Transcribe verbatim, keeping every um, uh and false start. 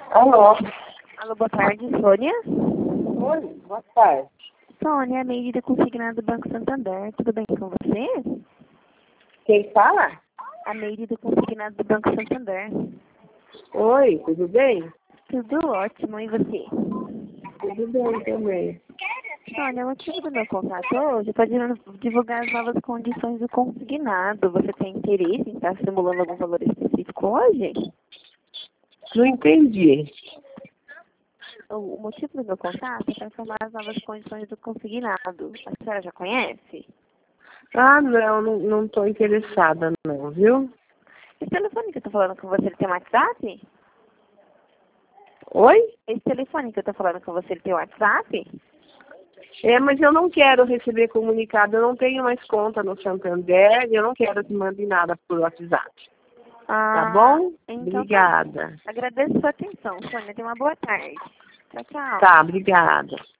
Alô? Alô, boa tarde, Sônia. Oi, boa tarde. Sônia, a medida consignada do Banco Santander. Tudo bem com você? Quem fala? A medida consignada do Banco Santander. Oi, tudo bem? Tudo ótimo, e você? Tudo bem também. Sônia, o motivo do meu contato hoje é para divulgar as novas condições do consignado. Você tem interesse em estar simulando algum valor específico hoje? Não entendi. O motivo do meu contato é para informar as novas condições do consignado. A senhora já conhece? Ah, não, não, não estou interessada não, viu? Esse telefone que eu estou falando com você, ele tem WhatsApp? Oi? Esse telefone que eu estou falando com você, ele tem WhatsApp? É, mas eu não quero receber comunicado, eu não tenho mais conta no Santander e eu não quero que mande nada por WhatsApp. Ah, Tá bom? então Obrigada. tá. Agradeço a sua atenção, Sônia. Tenha uma boa tarde. Tchau, tchau. Tá, obrigada.